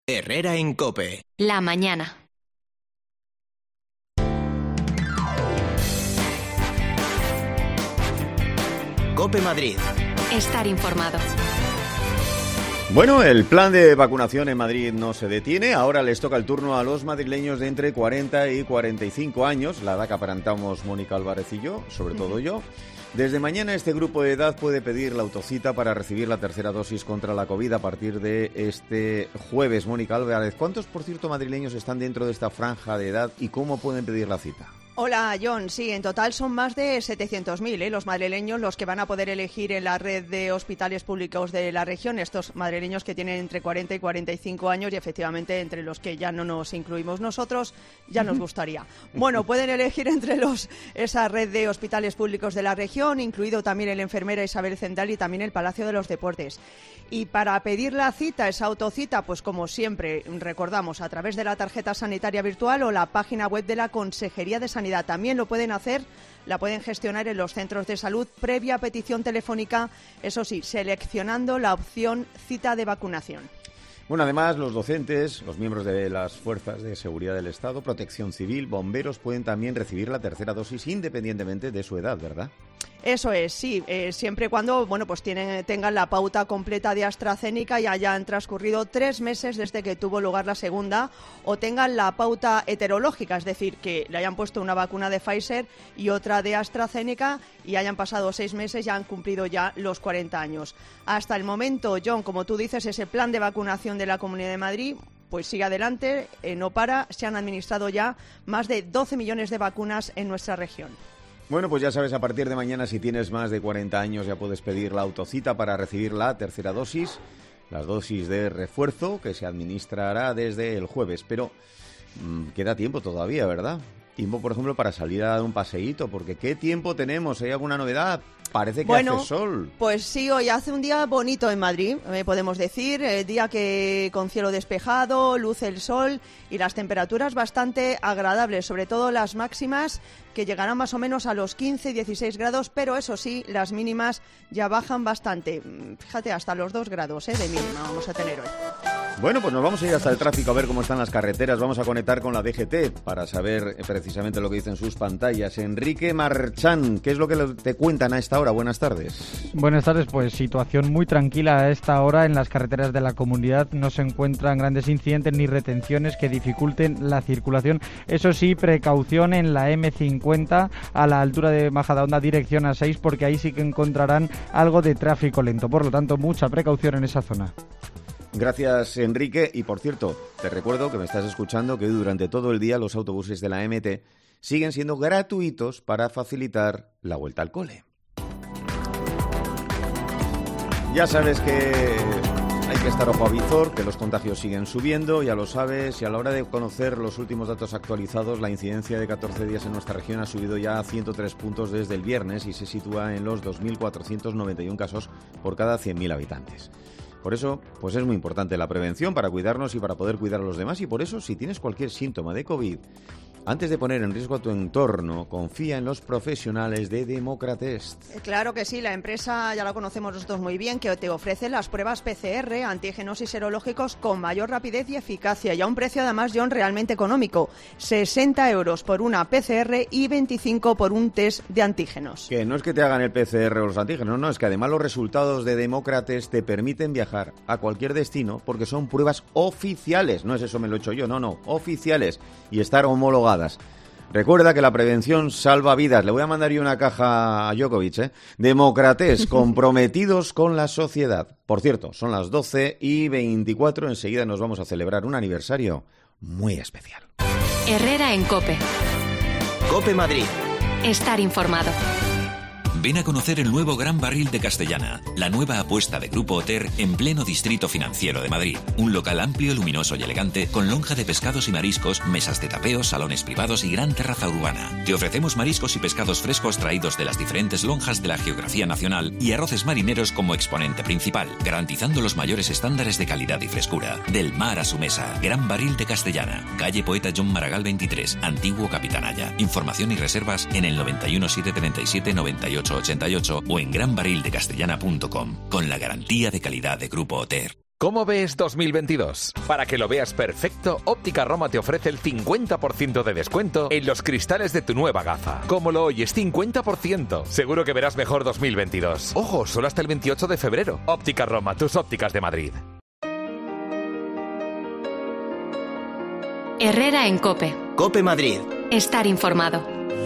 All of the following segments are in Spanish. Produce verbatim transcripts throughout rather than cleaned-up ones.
Herrera en COPE. La mañana. COPE Madrid. Estar informado. Bueno, el plan de vacunación en Madrid no se detiene. Ahora les toca el turno a los madrileños de entre cuarenta y cuarenta y cinco años, la edad que aparentamos Mónica Álvarez y yo, sobre todo yo. Desde mañana este grupo de edad puede pedir la autocita para recibir la tercera dosis contra la COVID a partir de este jueves. Mónica Álvarez, ¿cuántos, por cierto, madrileños están dentro de esta franja de edad y cómo pueden pedir la cita? Hola, John. Sí, en total son más de setecientos mil ¿eh? los madrileños los que van a poder elegir en la red de hospitales públicos de la región, estos madrileños que tienen entre cuarenta y cuarenta y cinco años y efectivamente entre los que ya no nos incluimos nosotros, ya nos gustaría. Bueno, pueden elegir entre los esa red de hospitales públicos de la región, incluido también el Enfermera Isabel Zendal y también el Palacio de los Deportes. Y para pedir la cita, esa autocita, pues como siempre recordamos, a través de la tarjeta sanitaria virtual o la página web de la Consejería de Sanidad. También lo pueden hacer, la pueden gestionar en los centros de salud previa petición telefónica, eso sí, seleccionando la opción cita de vacunación. Bueno, además los docentes, los miembros de las fuerzas de seguridad del Estado, Protección Civil, bomberos pueden también recibir la tercera dosis independientemente de su edad, ¿verdad? Eso es, sí, eh, siempre y cuando bueno, pues tienen, tengan la pauta completa de AstraZeneca y hayan transcurrido tres meses desde que tuvo lugar la segunda, o tengan la pauta heterológica, es decir, que le hayan puesto una vacuna de Pfizer y otra de AstraZeneca y hayan pasado seis meses y han cumplido ya los cuarenta años. Hasta el momento, John, como tú dices, ese plan de vacunación de la Comunidad de Madrid pues sigue adelante, eh, no para, se han administrado ya más de doce millones de vacunas en nuestra región. Bueno, pues ya sabes, a partir de mañana, si tienes más de cuarenta años, ya puedes pedir la autocita para recibir la tercera dosis, las dosis de refuerzo, que se administrará desde el jueves. Pero mmm, queda tiempo todavía, ¿verdad? Tiempo, por ejemplo, para salir a dar un paseíto, porque ¿qué tiempo tenemos? ¿Hay alguna novedad? Parece que bueno, hace sol. Pues sí, hoy hace un día bonito en Madrid, eh, podemos decir, el día que con cielo despejado, luce el sol y las temperaturas bastante agradables, sobre todo las máximas que llegarán más o menos a los quince y dieciséis grados, pero eso sí, las mínimas ya bajan bastante. Fíjate, hasta los dos grados eh, de mínima vamos a tener hoy. Bueno, pues nos vamos a ir hasta el tráfico a ver cómo están las carreteras. Vamos a conectar con la D G T para saber precisamente lo que dicen sus pantallas. Enrique Marchán, ¿qué es lo que te cuentan a esta hora? Buenas tardes. Buenas tardes, pues situación muy tranquila a esta hora en las carreteras de la comunidad. No se encuentran grandes incidentes ni retenciones que dificulten la circulación. Eso sí, precaución en la eme cincuenta a la altura de Majadahonda, dirección A seis, porque ahí sí que encontrarán algo de tráfico lento. Por lo tanto, mucha precaución en esa zona. Gracias, Enrique. Y por cierto, te recuerdo que me estás escuchando que hoy durante todo el día los autobuses de la eme te siguen siendo gratuitos para facilitar la vuelta al cole. Ya sabes que hay que estar ojo a visor, que los contagios siguen subiendo, ya lo sabes, y a la hora de conocer los últimos datos actualizados, la incidencia de catorce días en nuestra región ha subido ya a ciento tres puntos desde el viernes y se sitúa en los dos mil cuatrocientos noventa y uno casos por cada cien mil habitantes. Por eso, pues es muy importante la prevención para cuidarnos y para poder cuidar a los demás. Y por eso, si tienes cualquier síntoma de COVID, antes de poner en riesgo a tu entorno, confía en los profesionales de Democratest. Claro que sí, la empresa ya la conocemos nosotros muy bien, que te ofrece las pruebas P C R, antígenos y serológicos con mayor rapidez y eficacia y a un precio además, John, realmente económico. sesenta euros por una P C R y veinticinco por un test de antígenos. Que no es que te hagan el P C R o los antígenos, no, es que además los resultados de Democratest te permiten viajar a cualquier destino porque son pruebas oficiales. No es eso, me lo he hecho yo, no, no, oficiales y estar homologadas. Recuerda que la prevención salva vidas. Le voy a mandar yo una caja a Djokovic, ¿eh? Democratest, comprometidos con la sociedad. Por cierto, son las doce y veinticuatro. Enseguida nos vamos a celebrar un aniversario muy especial. Herrera en COPE. COPE Madrid. Estar informado. Ven a conocer el nuevo Gran Barril de Castellana, la nueva apuesta de Grupo Oter en pleno distrito financiero de Madrid. Un local amplio, luminoso y elegante, con lonja de pescados y mariscos, mesas de tapeo, salones privados y gran terraza urbana. Te ofrecemos mariscos y pescados frescos traídos de las diferentes lonjas de la geografía nacional y arroces marineros como exponente principal, garantizando los mayores estándares de calidad y frescura. Del mar a su mesa, Gran Barril de Castellana, calle Poeta John Maragall veintitrés, Antiguo Capitanaya. Información y reservas en el noventa y uno, setecientos treinta y siete, noventa y ocho ochenta y ocho o en gran barril de castellana punto com, con la garantía de calidad de Grupo Oter. ¿Cómo ves dos mil veintidós? Para que lo veas perfecto, Óptica Roma te ofrece el cincuenta por ciento de descuento en los cristales de tu nueva gafa. ¿Cómo lo oyes? cincuenta por ciento. Seguro que verás mejor dos mil veintidós. Ojo, solo hasta el veintiocho de febrero. Óptica Roma, tus ópticas de Madrid. Herrera en COPE. COPE Madrid. Estar informado.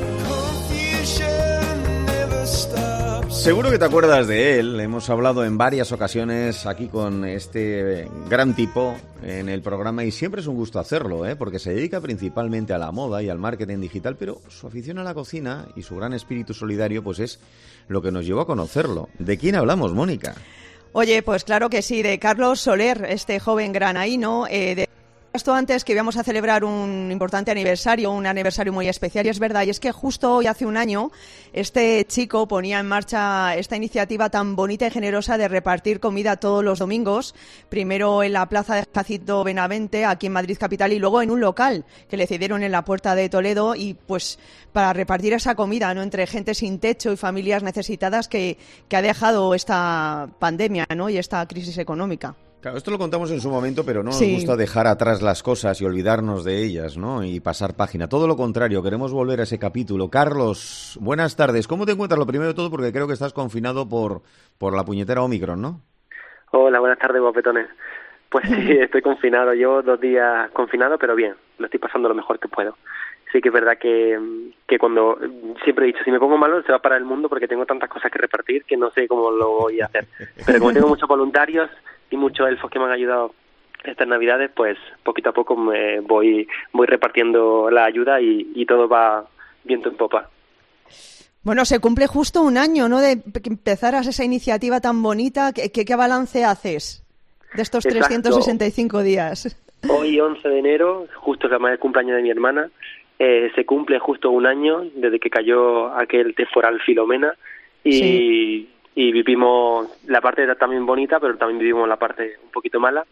Seguro que te acuerdas de él, hemos hablado en varias ocasiones aquí con este gran tipo en el programa y siempre es un gusto hacerlo, ¿eh? Porque se dedica principalmente a la moda y al marketing digital, pero su afición a la cocina y su gran espíritu solidario pues es lo que nos llevó a conocerlo. ¿De quién hablamos, Mónica? Oye, pues claro que sí, de Carlos Soler, este joven granaíno, eh, de... Esto antes que íbamos a celebrar un importante aniversario, un aniversario muy especial, y es verdad, y es que justo hoy hace un año este chico ponía en marcha esta iniciativa tan bonita y generosa de repartir comida todos los domingos, primero en la plaza de Jacinto Benavente, aquí en Madrid capital, y luego en un local que le cedieron en la Puerta de Toledo, y pues para repartir esa comida, ¿no?, entre gente sin techo y familias necesitadas que, que ha dejado esta pandemia, ¿no?, y esta crisis económica. Claro, esto lo contamos en su momento, pero no nos Sí. gusta dejar atrás las cosas y olvidarnos de ellas, ¿no? Y pasar página. Todo lo contrario, queremos volver a ese capítulo. Carlos, buenas tardes. ¿Cómo te encuentras? Lo primero de todo, porque creo que estás confinado por, por la puñetera Omicron, ¿no? Hola, buenas tardes, guapetones. Pues sí, estoy confinado. Llevo dos días confinado, pero bien, lo estoy pasando lo mejor que puedo. Sí que es verdad que, que cuando, siempre he dicho, si me pongo malo se va para el mundo porque tengo tantas cosas que repartir que no sé cómo lo voy a hacer. Pero como tengo muchos voluntarios y muchos elfos que me han ayudado estas navidades, pues poquito a poco me voy voy repartiendo la ayuda y, y todo va viento en popa. Bueno, se cumple justo un año, ¿no?, de que empezaras esa iniciativa tan bonita. ¿Qué, qué, qué balance haces de estos Exacto. trescientos sesenta y cinco días? Hoy, once de enero, justo es el cumpleaños de mi hermana, eh, se cumple justo un año desde que cayó aquel temporal Filomena y... Sí. Y vivimos la parte también bonita, pero también vivimos la parte un poquito mala.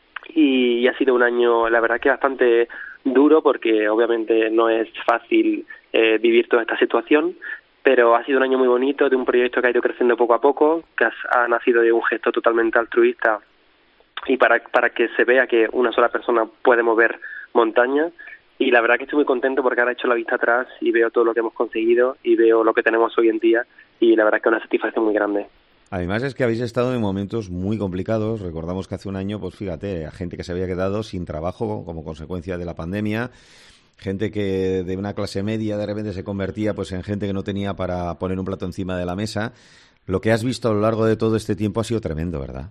Y, y ha sido un año, la verdad que bastante duro, porque obviamente no es fácil eh, vivir toda esta situación, pero ha sido un año muy bonito, de un proyecto que ha ido creciendo poco a poco, que ha, ha nacido de un gesto totalmente altruista y para, para que se vea que una sola persona puede mover montañas. Y la verdad que estoy muy contento porque ahora he hecho la vista atrás y veo todo lo que hemos conseguido y veo lo que tenemos hoy en día y la verdad que es una satisfacción muy grande. Además es que habéis estado en momentos muy complicados. Recordamos que hace un año, pues fíjate, a gente que se había quedado sin trabajo como consecuencia de la pandemia, gente que de una clase media de repente se convertía pues en gente que no tenía para poner un plato encima de la mesa. Lo que has visto a lo largo de todo este tiempo ha sido tremendo, ¿verdad?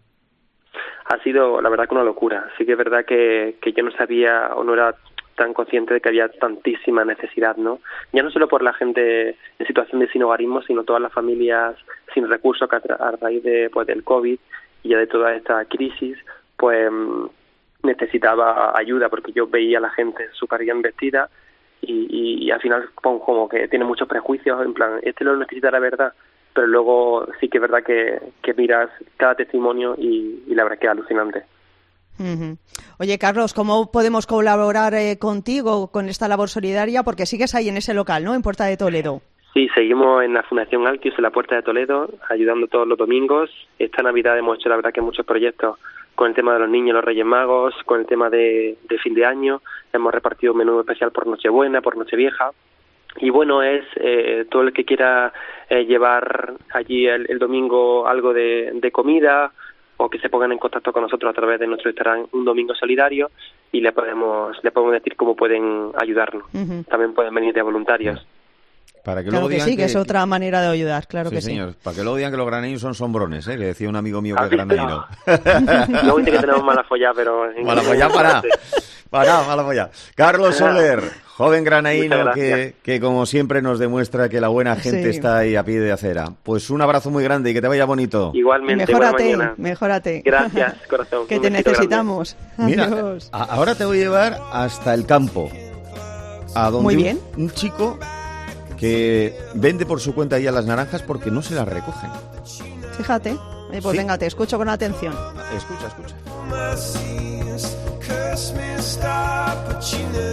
Ha sido, la verdad, que una locura. Sí que es verdad que, que yo no sabía o no era tan consciente de que había tantísima necesidad, ¿no? Ya no solo por la gente en situación de sinhogarismo, sino todas las familias sin recursos que a, a raíz de, pues, del COVID y ya de toda esta crisis, pues necesitaba ayuda, porque yo veía a la gente súper bien vestida y, y, y al final pues, como que tiene muchos prejuicios, en plan, este lo necesita la verdad, pero luego sí que es verdad que, que miras cada testimonio y, y la verdad que es alucinante. Uh-huh. Oye, Carlos, ¿cómo podemos colaborar eh, contigo con esta labor solidaria? Porque sigues ahí en ese local, ¿no?, en Puerta de Toledo. Sí, seguimos en la Fundación Altius, en la Puerta de Toledo, ayudando todos los domingos. Esta Navidad hemos hecho, la verdad, que muchos proyectos con el tema de los niños, los Reyes Magos, con el tema de, de fin de año. Hemos repartido un menú especial por Nochebuena, por Nochevieja. Y bueno, es eh, todo el que quiera eh, llevar allí el, el domingo algo de, de comida, o que se pongan en contacto con nosotros a través de nuestro Instagram Un Domingo Solidario y le podemos le podemos decir cómo pueden ayudarnos. Uh-huh. También pueden venir de voluntarios. Para que claro luego que digan sí, que, que es otra manera de ayudar, claro sí, que señor. sí. Para que luego digan que los granaínos son sombrones, ¿eh? Que decía un amigo mío que es granaíno. granaíno. Luego dice que tenemos mala follá, pero... Mala follá para... Para, mala follá. Carlos Soler, joven granaíno que, que como siempre nos demuestra que la buena gente sí. está ahí a pie de acera. Pues un abrazo muy grande y que te vaya bonito. Igualmente, mejórate, mejórate. Gracias, corazón. Que te necesitamos. Mira, a, ahora te voy a llevar hasta el campo. A donde muy bien. Un, un chico que vende por su cuenta ya las naranjas porque no se las recogen. Fíjate. Pues ¿sí? Venga, te escucho con atención. Escucha, escucha.